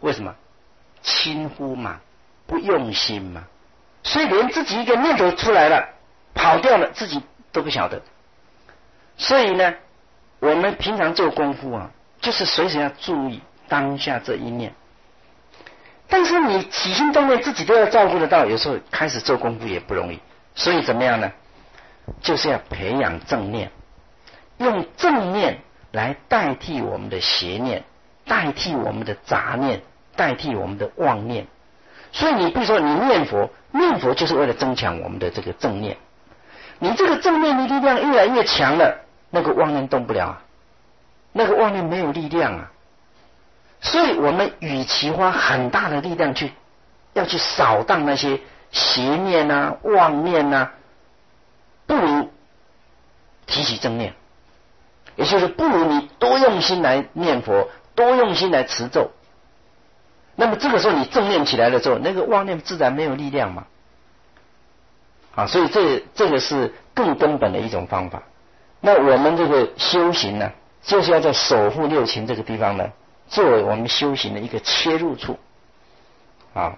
为什么？轻忽嘛，不用心嘛，所以连自己一个念头出来了，跑掉了，自己都不晓得。所以呢，我们平常做功夫啊，就是随时要注意当下这一念。但是你起心动念自己都要照顾得到，有时候开始做功夫也不容易。所以怎么样呢？就是要培养正念，用正念来代替我们的邪念，代替我们的杂念，代替我们的妄念。所以你比如说你念佛，念佛就是为了增强我们的这个正念。你这个正念的力量越来越强了，那个妄念动不了啊，那个妄念没有力量啊。所以我们与其花很大的力量要去扫荡那些邪念啊、妄念啊，不如提起正念，也就是不如你多用心来念佛，多用心来持咒。那么这个时候你正念起来了之后，那个妄念自然没有力量嘛。所以这个是更根本的一种方法。那我们这个修行呢，就是要在守护六情这个地方呢，作为我们修行的一个切入处啊。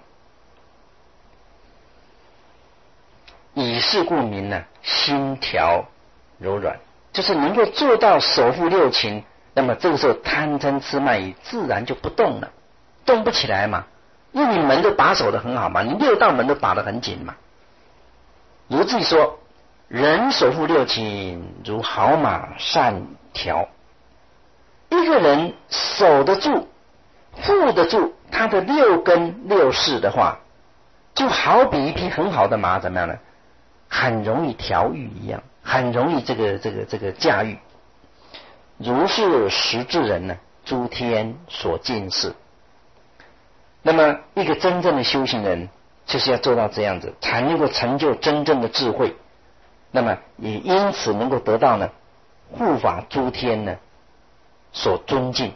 以是故名呢，心调柔软，就是能够做到守护六情。那么这个时候贪嗔痴慢疑自然就不动了，动不起来嘛，因为你门都把守得很好嘛，你六道门都把得很紧嘛。如自己说，人守护六情如好马善调。一个人守得住、护得住他的六根六识的话，就好比一匹很好的马，怎么样呢？很容易调御一样，很容易这个驾驭。如是识之人呢，诸天所敬事。那么一个真正的修行人，就是要做到这样子，才能够成就真正的智慧。那么也因此能够得到呢护法诸天呢所尊敬。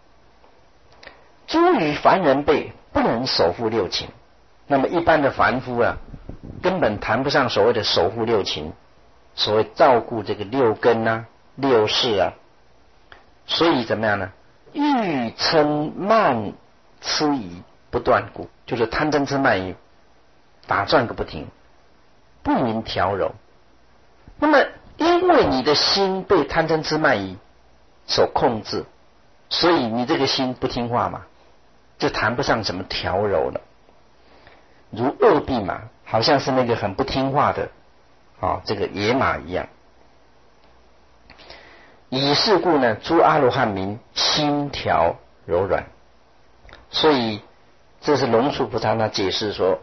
诸于凡人辈不能守护六情，那么一般的凡夫啊，根本谈不上所谓的守护六情，所谓照顾这个六根啊、六识啊。所以怎么样呢？欲嗔慢痴疑不断故，就是贪嗔痴慢疑打转个不停，不明调柔。那么因为你的心被贪嗔痴慢疑所控制，所以你这个心不听话嘛，就谈不上什么调柔了。如恶弼马，好像是那个很不听话的这个野马一样。以是故呢，诸阿罗汉名心调柔软。所以这是龙树菩萨他解释说，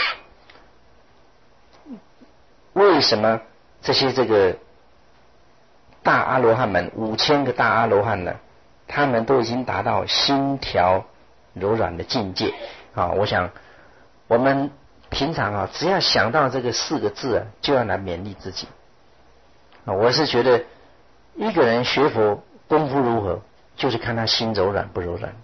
为什么这些这个大阿罗汉们5000个大阿罗汉呢，他们都已经达到心调柔软的境界我想我们平常只要想到这个4个字就要来勉励自己我是觉得一个人学佛功夫如何，就是看他心柔软不柔软。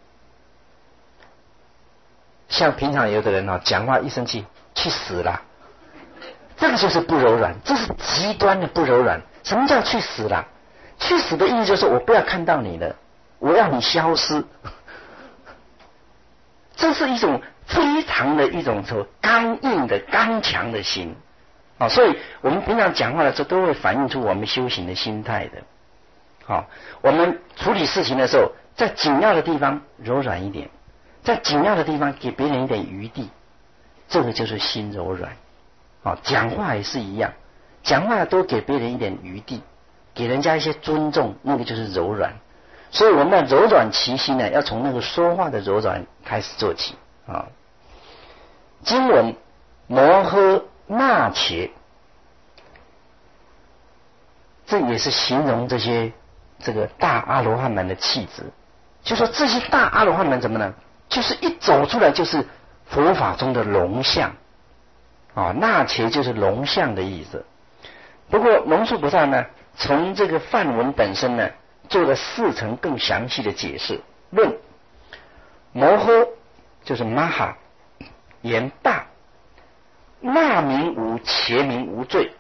像平常有的人讲话一生气去死啦，这个就是不柔软，这是极端的不柔软。什么叫去死啦？去死的意思就是我不要看到你了，我要你消失。这是一种非常的一种刚硬的刚强的心所以我们平常讲话的时候都会反映出我们修行的心态的我们处理事情的时候，在紧要的地方柔软一点，在紧要的地方给别人一点余地，这个就是心柔软讲话也是一样，讲话多给别人一点余地，给人家一些尊重，那个就是柔软。所以我们的柔软其心呢，要从那个说话的柔软开始做起经文摩诃那伽，这也是形容这个大阿罗汉们的气质。就说这些大阿罗汉们怎么呢？就是一走出来就是佛法中的龙象那伽就是龙象的意思。不过龙树菩萨呢，从这个梵文本身呢，做了4层更详细的解释。论摩诃就是玛哈，言大，那名无，伽名无罪。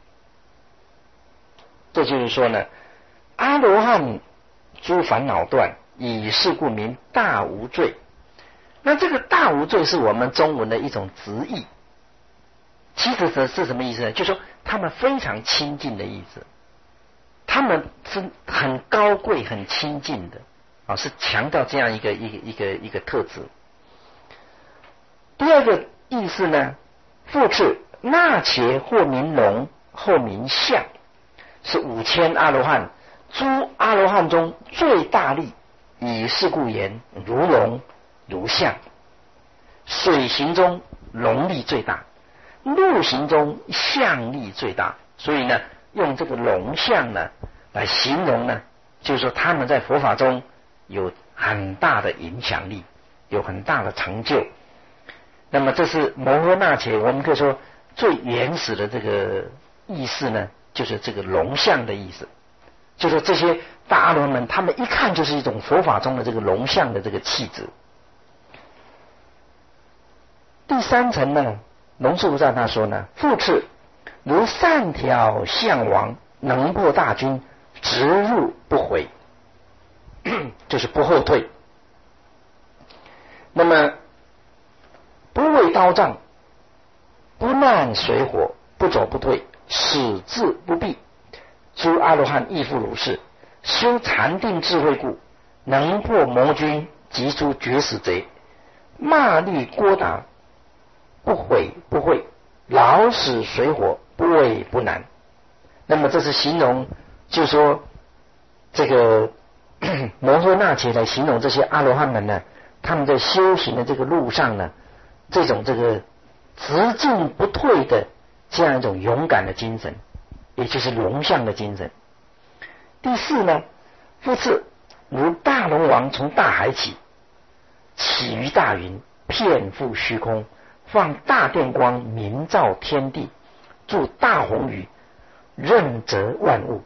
这就是说呢，阿罗汉诸烦恼断，以是故名大无罪。 那这个大无罪是我们中文的一种直译，其实是什么意思呢？就是说他们非常亲近的意思，他们是很高贵、很亲近的啊，是强调这样一个特质。第二个意思呢，复次那伽或名龙，后名象，是5000阿罗汉，诸阿罗汉中最大力，以是故言，如龙如象。水行中龙力最大，陆行中象力最大，所以呢，用这个龙象呢来形容呢，就是说他们在佛法中有很大的影响力，有很大的成就。那么这是摩诃那伽，我们可以说最原始的这个意思呢，就是这个龙象的意思，就是说这些大阿罗汉们，他们一看就是一种佛法中的这个龙象的这个气质。第三层呢，龙树菩萨他说呢，复次如善调象王，能破大军，直入不回，就是不后退。那么不畏刀杖，不难水火，不走不退，矢志不避。诸阿罗汉亦复如是，修禅定智慧故，能破魔军，及诸绝死贼，骂力郭达，不悔不会，老死水火，不畏不难。那么这是形容，就是说这个摩诃那伽来形容这些阿罗汉们呢，他们在修行的这个路上呢，这种这个直进不退的这样一种勇敢的精神，也就是龙象的精神。第四呢，复次如大龙王从大海起，起于大云，遍覆虚空，放大电光，明照天地，助大宏宇，任责万物。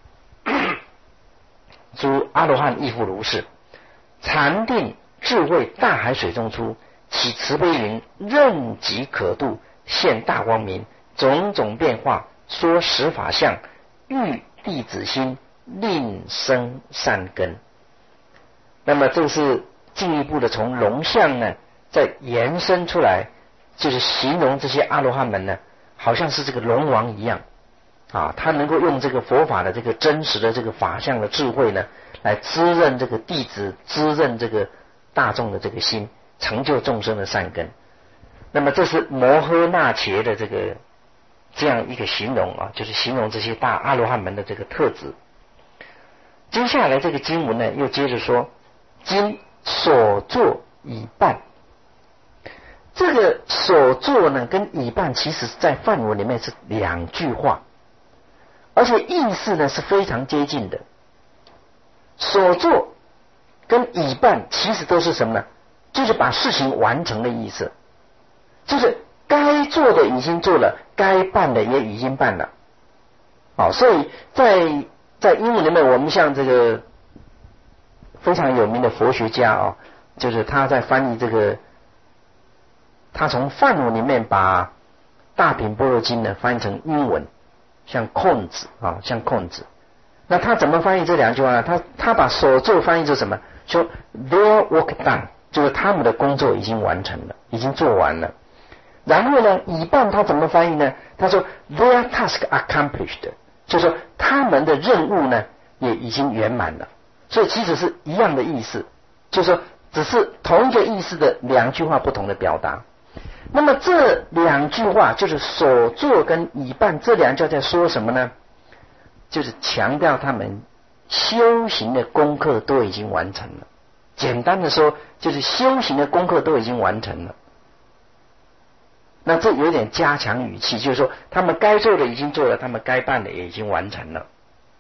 诸阿罗汉亦复如是，禅定智慧大海水中出，起慈悲云，任即可度，现大光明，种种变化，说十法相，喻弟子心，令生善根。那么这是进一步的从龙象呢再延伸出来，就是形容这些阿罗汉们呢，好像是这个龙王一样啊，他能够用这个佛法的这个真实的这个法相的智慧呢，来滋润这个弟子，滋润这个大众的这个心，成就众生的善根。那么这是摩诃那伽的这样一个形容啊，就是形容这些大阿罗汉们的这个特质。接下来这个经文呢，又接着说，今所作已办。这个所作呢，跟已办其实在梵文里面是两句话，而且意思呢是非常接近的。所作跟已办其实都是什么呢？就是把事情完成的意思，就是该做的已经做了，该办的也已经办了。好，所以在英文里面，我们像这个非常有名的佛学家啊，就是他在翻译这个，他从梵文里面把大品般若经呢翻译成英文，像空子啊，像空子。那他怎么翻译这两句话呢？他把所作翻译成什么？说 their work done， 就是他们的工作已经完成了，已经做完了。然后呢，已办他怎么翻译呢？他说 their task accomplished， 就是说他们的任务呢也已经圆满了。所以其实是一样的意思，就是说只是同一个意思的两句话不同的表达。那么这两句话就是所作跟已办，这两句在说什么呢？就是强调他们修行的功课都已经完成了。简单的说，就是修行的功课都已经完成了。那这有点加强语气，就是说他们该做的已经做了，他们该办的也已经完成了。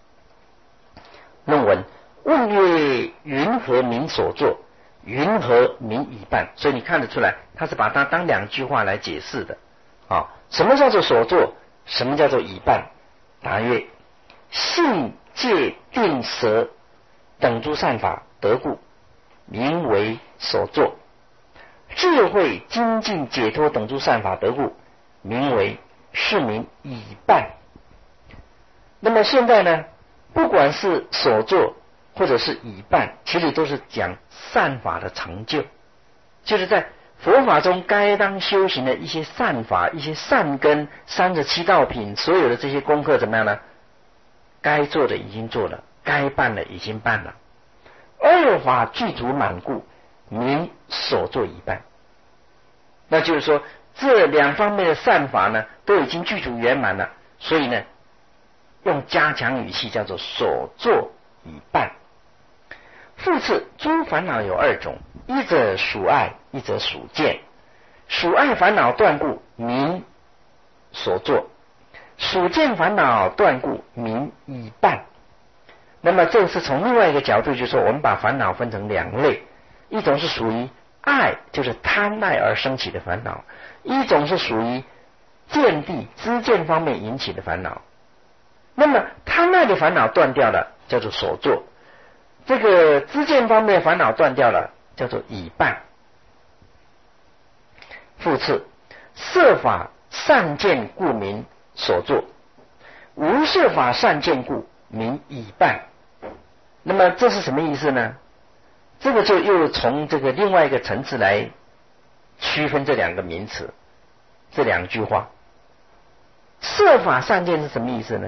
论文问曰：云何名所作？云何名已办？所以你看得出来，他是把它当两句话来解释的啊。什么叫做所作？什么叫做已办？答曰：信戒定舍等诸善法得故，名为所作；智慧精进解脱等诸善法得故，名为是名已办。那么现在呢，不管是所作或者是已办，其实都是讲善法的成就， 就是在佛法中该当修行的一些善法、一些善根、37道品，所有的这些功课怎么样呢？该做的已经做了，该办的已经办了。二法具足满故，名所作已办。那就是说，这两方面的善法呢，都已经具足圆满了，所以呢，用加强语气叫做所作已办。复次，诸烦恼有2种，一者属爱，一者属见。属爱烦恼断故，名所作；属见烦恼断故，名已办。那么这是从另外一个角度，就是说我们把烦恼分成2类，一种是属于爱，就是贪爱而生起的烦恼；一种是属于见地知见方面引起的烦恼。那么贪爱的烦恼断掉了，叫做所作；这个知见方面的烦恼断掉了，叫做已办。复次，色法善见故名所作，无色法善见故名已办。那么这是什么意思呢？这个就又从这个另外一个层次来区分这2个名词，这2句话。色法善见是什么意思呢？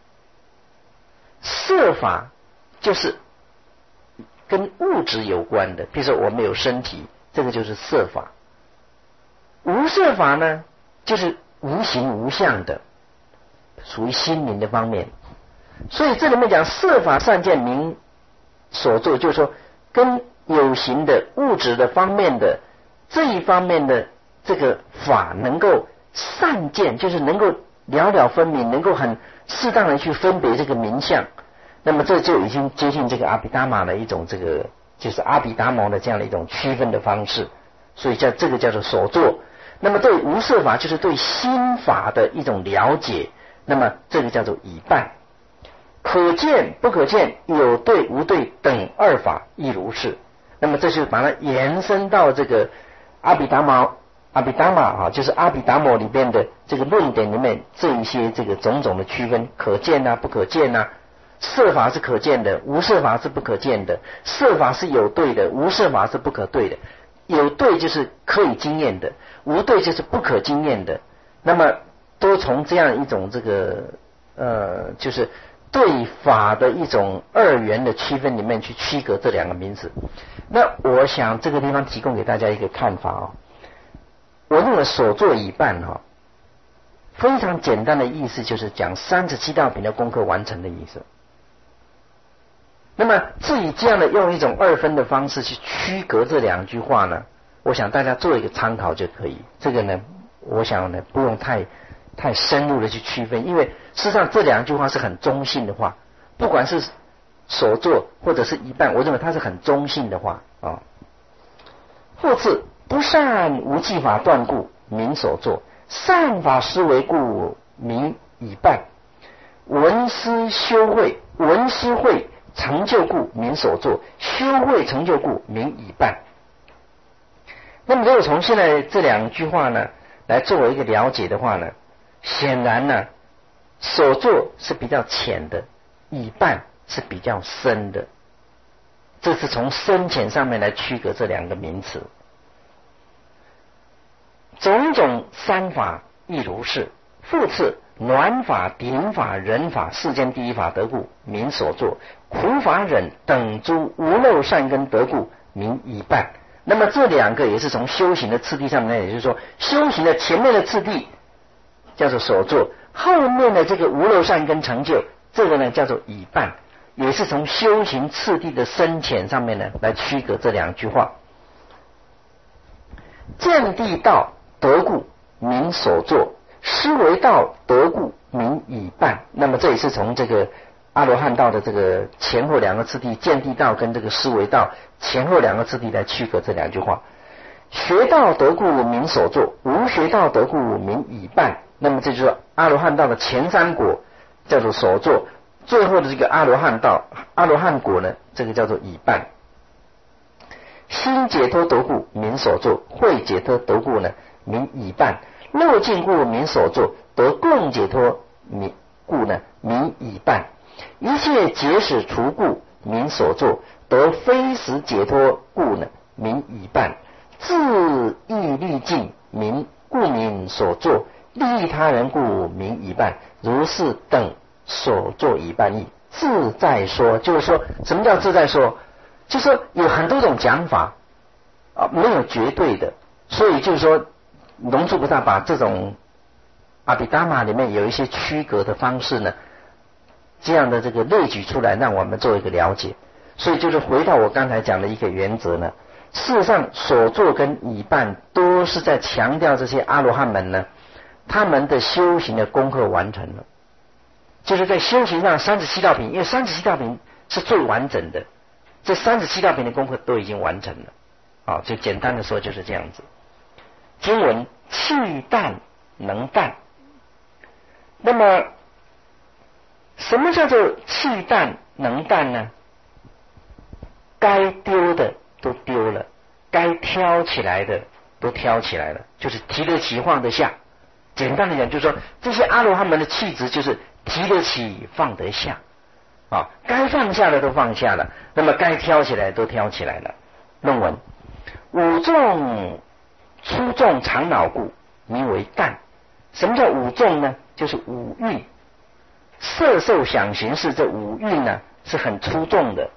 色法就是跟物质有关的，比如说我们有身体，这个就是色法。无色法呢，就是无形无相的，属于心灵的方面。所以这里面讲色法善见名所作，就是说跟有形的物质的方面的这一方面的这个法能够善见，就是能够了了分明，能够很适当的去分别这个名相。那么这就已经接近这个阿毗达摩的一种这个就是阿毗达摩的这样的一种区分的方式，所以这个叫做所作。那么对无色法就是对心法的一种了解，那么这个叫做已办。可见不可见，有对无对等2法亦如是。那么这就把它延伸到这个阿毗达摩就是阿毗达摩里边的这个论点里面，这一些这个种种的区分，可见啊不可见啊，色法是可见的，无色法是不可见的，色法是有对的，无色法是不可对的。有对就是可以经验的，无对就是不可经验的。那么都从这样一种这个就是对法的一种2元的区分里面去区隔这2个名词。那我想这个地方提供给大家一个看法哦，我认为所作已办非常简单的意思就是讲37道品的功课完成的意思。那么至于这样的用一种2分的方式去区隔这2句话呢，我想大家做一个参考就可以。这个呢，我想呢不用太深入的去区分，因为事实上这2句话是很中性的话，不管是所作或者是已办，我认为它是很中性的话啊。复次，不善无记法断故名所作，善法思维故名已办。闻思会成就故名所作，修会成就故名已办。那么如果从现在这2句话呢来作为一个了解的话呢，显然呢所作是比较浅的，已办是比较深的。这是从深浅上面来区隔这2个名词。种种3法亦如是。复次，暖法、顶法、忍法世间第一法得故名所作，苦法忍等诸无漏善根得故名已办。那么这2个也是从修行的次第上面，也就是说修行的前面的次第叫做所作，后面的这个无漏善根成就，这个呢叫做已办，也是从修行次第的深浅上面呢来区隔这2句话。见地道得故名所作，思维道得故名已办。那么这也是从这个阿罗汉道的这个前后2个次第，见地道跟这个思维道前后2个次第来区隔这2句话。学道得故名所作，无学道得故名已办。那么这就是阿罗汉道的前3果叫做所作，最后的这个阿罗汉道阿罗汉果呢，这个叫做已办。心解脱得故名所作，慧解脱得故呢名已办。漏尽故名所作，得共解脱故呢名已办。一切结使除故名所作，得非实解脱故呢名已办。自尽故民所作，利益他人故民以办，如是等所作以办义。自在说，就是说什么叫自在说？就是说有很多种讲法没有绝对的，所以就是说龙树菩萨把这种阿毗达摩里面有一些区隔的方式呢，这样的这个列举出来，让我们做一个了解。所以就是回到我刚才讲的一个原则呢，事实上所作跟以办都是在强调这些阿罗汉们呢，他们的修行的功课完成了，就是在修行上37道品，因为37道品是最完整的，这37道品的功课都已经完成了就简单的说就是这样子。经文气淡能淡，那么什么叫做气淡能淡呢？该丢的都丢了，该挑起来的都挑起来了，就是提得起放得下。简单的讲就是说，这些阿罗汉们的气质就是提得起放得下该放下的都放下了，那么该挑起来都挑起来了。论文五众初众常恼故名为淡。什么叫五众呢？就是五蕴，色受想行识这五蕴呢是很出众的。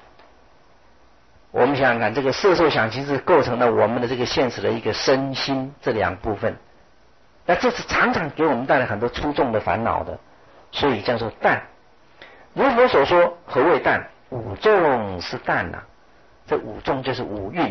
我们想想看，这个色受想行识构成了我们的这个现实的一个身心这两部分，那这是常常给我们带来很多出众的烦恼的，所以叫做淡。如佛所说，何谓淡？五众是淡这五众就是五蕴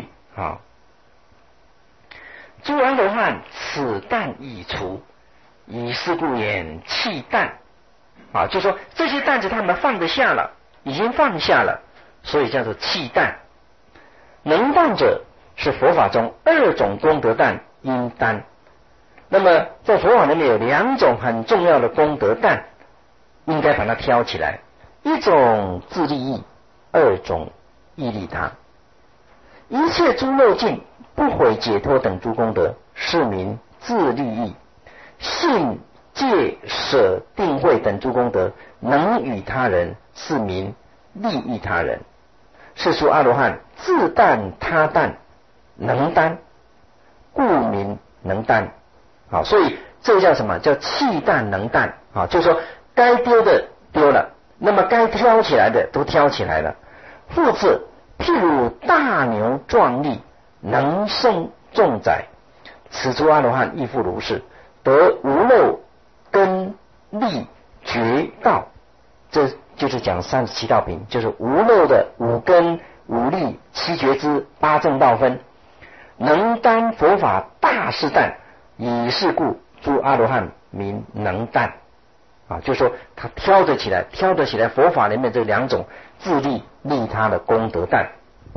诸阿罗汉此淡已除，以是故言气淡就说这些担子他们放得下了，已经放下了，所以叫做气淡。能淡者是佛法中2种功德担应担。那么在佛法里面有2种很重要的功德担，应该把它挑起来，一种自利益，2种益利他。一切诸漏尽不毁解脱等诸功德，是名自利益。信戒舍定慧等诸功德能与他人，是名利益他人。是说阿罗汉自担他担能担，故名能担所以这叫什么？叫气淡能淡就是说该丢的丢了，那么该挑起来的都挑起来了。复次，譬如大牛壮丽，能胜众宰，此诸阿罗汉亦复如是，得无漏根利觉道。这就是讲37道品，就是无漏的五根五力七觉支八正道分，能担佛法大事担，以是故诸阿罗汉名能担就是说他挑得起来佛法里面这2种自利利他的功德担。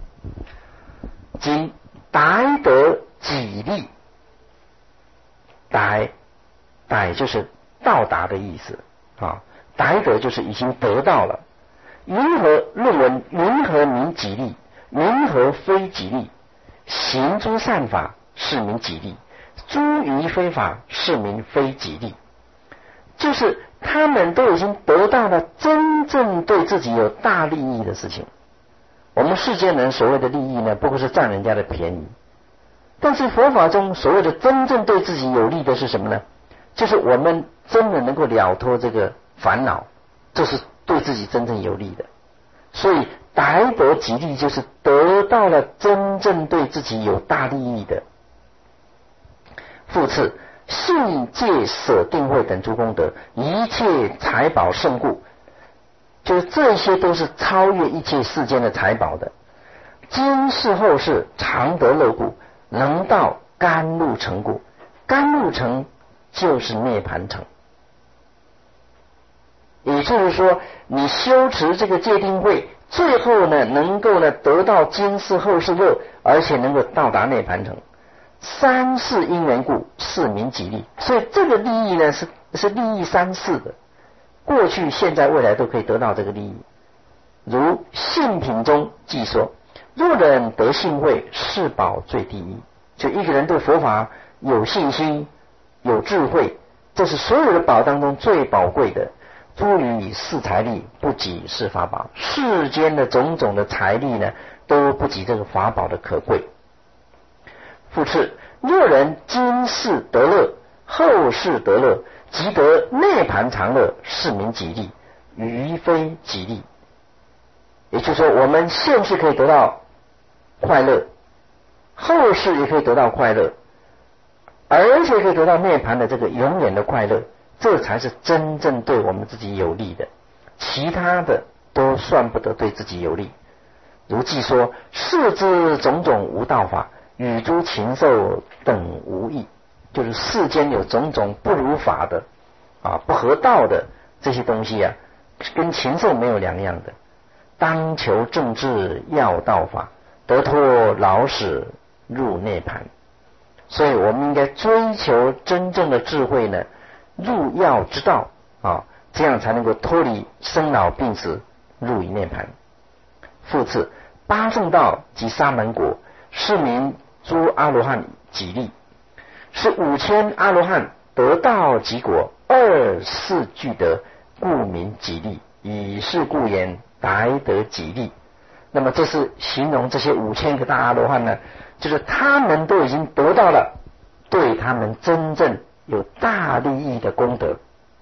今达得己利，达就是到达的意思达得就是已经得到了。云何论文？云何名己利？云何非己利？行诸善法是名己利，诸于非法是名非己利。就是他们都已经得到了真正对自己有大利益的事情。我们世间人所谓的利益呢，不过是占人家的便宜，但是佛法中所谓的真正对自己有利的是什么呢？就是我们真的能够了脱这个烦恼，这是对自己真正有利的。所以达得己利就是得到了真正对自己有大利益的。复次，信戒舍定慧等诸功德，一切财宝胜故，就是这些都是超越一切世间的财宝的。今世后世常得乐故，能到甘露城故。甘露城就是涅盘城。也就是说，你修持这个戒定慧，最后呢，能够呢得到今世后世乐，而且能够到达涅盘城。3世因缘故，是名己利。所以这个利益呢，是利益3世的，过去、现在、未来都可以得到这个利益。如信品中记说，若人得信慧，是宝最第一。就一个人对佛法有信心、有智慧，这是所有的宝当中最宝贵的。诸于世财力不及是法宝，世间的种种的财力呢，都不及这个法宝的可贵。 复次，若人今世得乐，后世得乐，即得涅盘常乐，是名吉利，余非吉利。也就是说，我们现世可以得到快乐，后世也可以得到快乐，而且可以得到涅盘的这个永远的快乐，这才是真正对我们自己有利的，其他的都算不得对自己有利。如记说，世之种种无道法，与诸禽兽等无异。就是世间有种种不如法的不合道的这些东西跟禽兽没有两样的。当求正智要道法，得脱老死入涅盘。所以我们应该追求真正的智慧呢，入要之道这样才能够脱离生老病死，入于涅盘。复次，八正道及沙门果，是名诸阿罗汉吉利，是5000阿罗汉得道即果，二世俱得，故名吉利。以是故言，白得吉利。那么这是形容这些5000个大阿罗汉呢，就是他们都已经得到了对他们真正有大利益的功德。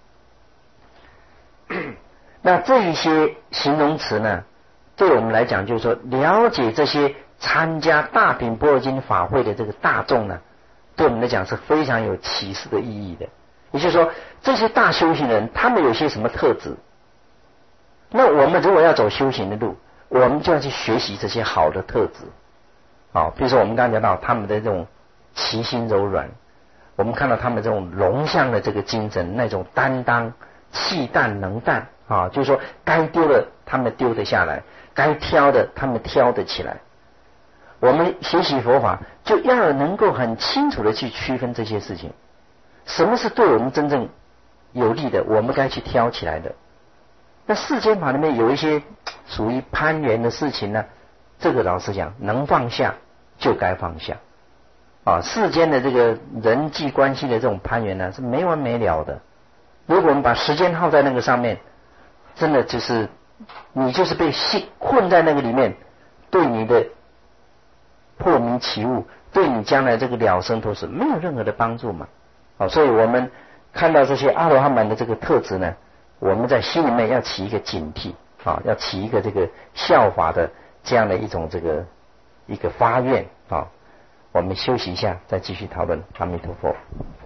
那这一些形容词呢，对我们来讲就是说，了解这些参加大品般若经法会的这个大众呢，对我们来讲是非常有启示的意义的。也就是说，这些大修行人他们有些什么特质，那我们如果要走修行的路，我们就要去学习这些好的特质比如说我们刚才讲到他们的这种其心柔软，我们看到他们这种龙象的这个精神，那种担当，气淡能淡就是说该丢的他们丢得下来，该挑的他们挑得起来。我们学习佛法就要能够很清楚的去区分这些事情，什么是对我们真正有利的，我们该去挑起来的。那世间法里面有一些属于攀缘的事情呢，这个老实讲，能放下就该放下世间的这个人际关系的这种攀缘呢，是没完没了的。如果我们把时间耗在那个上面，真的就是你就是被困在那个里面，对你的破迷起悟，对你将来这个了生脱死没有任何的帮助嘛所以我们看到这些阿罗汉们的这个特质呢，我们在心里面要起一个警惕要起一个这个效法的这样的一种这个一个发愿我们休息一下，再继续讨论。阿弥陀佛。